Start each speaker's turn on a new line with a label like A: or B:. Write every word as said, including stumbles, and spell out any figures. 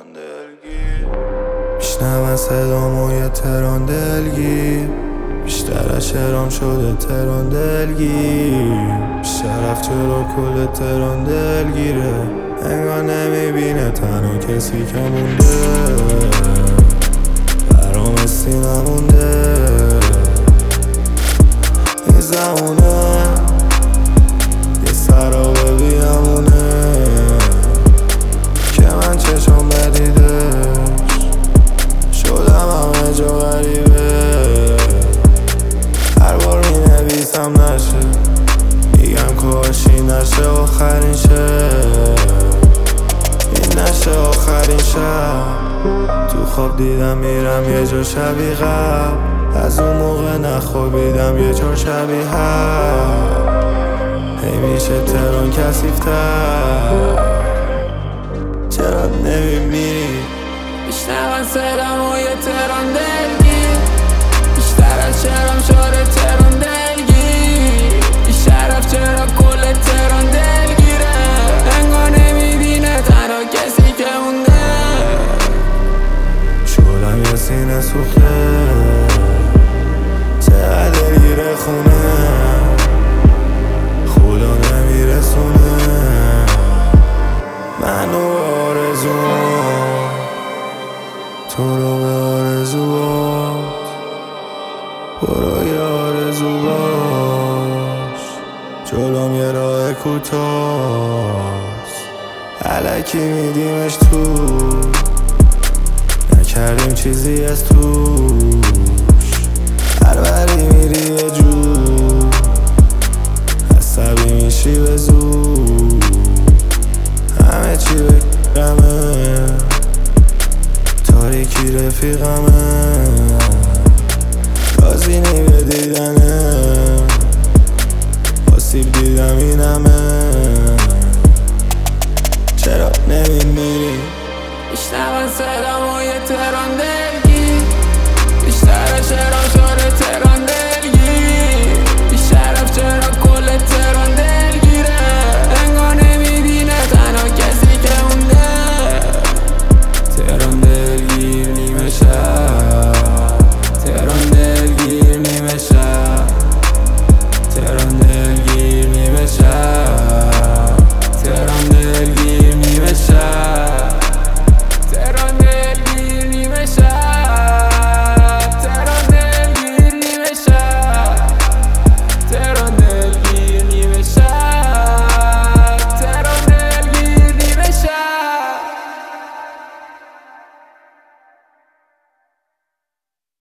A: تهران دلگیر میشنون صدامو یه تهران دلگیر بیشتر از شهرام شده تهران دلگیر شرف چرا کل تهران دلگیره انگار نمیبینه تنها کسی که مونده برام استی نمونده این زمونه یه سرابه بیامونه که من چشم بدیدش شدم همه جا غریبه هر بار می نویسم نشه میگم کاشی نشه آخرین شه این نشه آخرین شب تو خواب دیدم میرم یه جا شبیه قبل از اون موقع نخوابیدم یه جا شبیه هر هی میشه تهران کثیف‌تر چرا نمیمیری
B: میشنون صدامو یه تهران دلگیر بیشتر از شهرام شده تهران دلگیر این شرف چرا کل تهران دلگیره انگار نمیبینه تنها کسی که مونده
A: شعلم یه سینه سوخته چقدر دلگیره خونه خدا نمیرسونه منو آرزوام تو رو به آرزوات برو یه آرزو باش جلوم یه راه کوتاست الکی میدیمش تو نکردیم چیزی از توش هر بری میری یه جور عصبی میشی به زود همه چی بگرمه تاریکی رفیقمه رازی نی به دیدنه آسیب دیدم اینمه چرا نمیمیری
B: میشنون صدامو یه تهران دلگیر